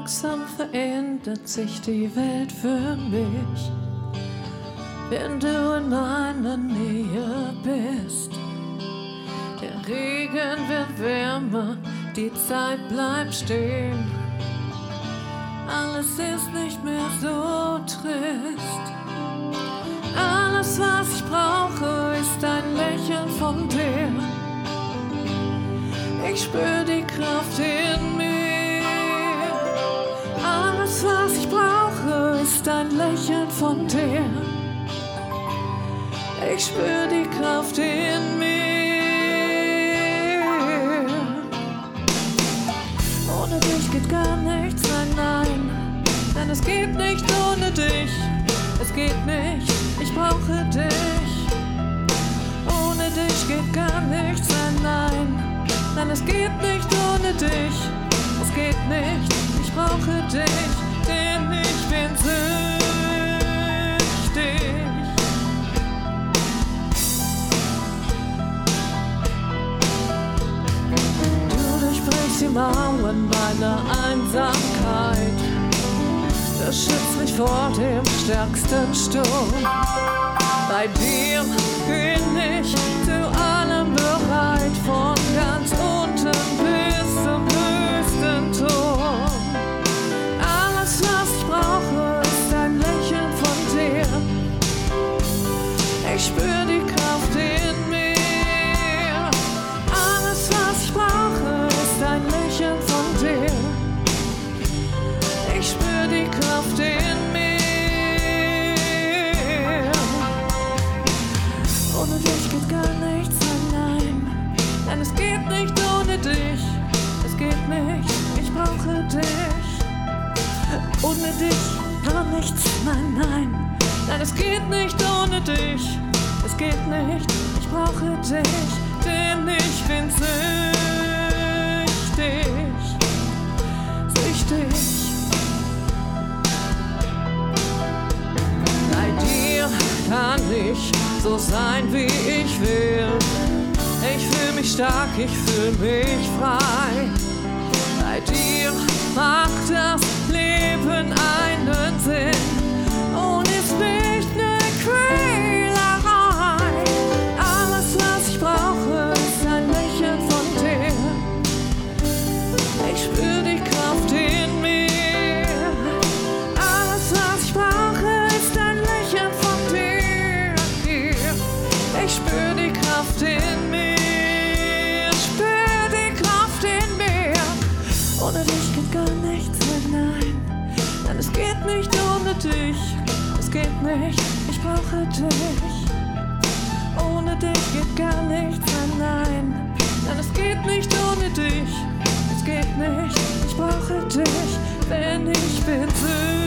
Langsam verändert sich die Welt für mich, wenn du in meiner Nähe bist. Der Regen wird wärmer, die Zeit bleibt stehen. Alles ist nicht mehr so trist. Alles, was ich brauche, ist ein Lächeln von dir. Ich spür die Kraft in mir. Alles, was ich brauche, ist ein Lächeln von dir. Ich spür die Kraft in mir. Ohne dich geht gar nichts, nein, nein. Denn es geht nicht ohne dich. Es geht nicht, ich brauche dich. Ohne dich geht gar nichts, nein, nein. Nein, es geht nicht ohne dich. Es geht nicht, ich brauche dich. Denn ich bin süchtig. Du durchbrichst die Mauern meiner Einsamkeit. Das schützt mich vor dem stärksten Sturm. Bei dir bin ich zu allem bereit, von ganz unten bis zum höchsten Turm. Alles, was ich brauche, ist ein Lächeln von dir. Ich spür die Kraft in mir. Alles, was ich brauche, ist ein Lächeln von dir. Ich spür die Kraft in mir. Ohne dich geht gar nichts, nein, nein. Nein, es geht nicht ohne dich. Es geht nicht, ich brauche dich. Ohne dich gar nichts, nein, nein. Nein, es geht nicht ohne dich. Es geht nicht, ich brauche dich. Denn ich bin süchtig. Süchtig. Kann ich so sein, wie ich will. Ich fühl mich stark, ich fühl mich frei. Bei dir macht das Leben einen Sinn und ist nicht eine Quälerei. Alles, was ich brauche, ist ein Lächeln von dir. Ich spür die Kraft in mir. Alles, was ich brauche, ist ein Lächeln von dir. Ich spür die Kraft in mir, spür die Kraft in mir. Ohne dich geht gar nichts, nein, nein. Nein, es geht nicht ohne dich. Es geht nicht, ich brauche dich. Ohne dich geht gar nichts, nein, nein. Nein, es geht nicht ohne dich. Es geht nicht, ich brauche dich. Denn ich bin süchtig.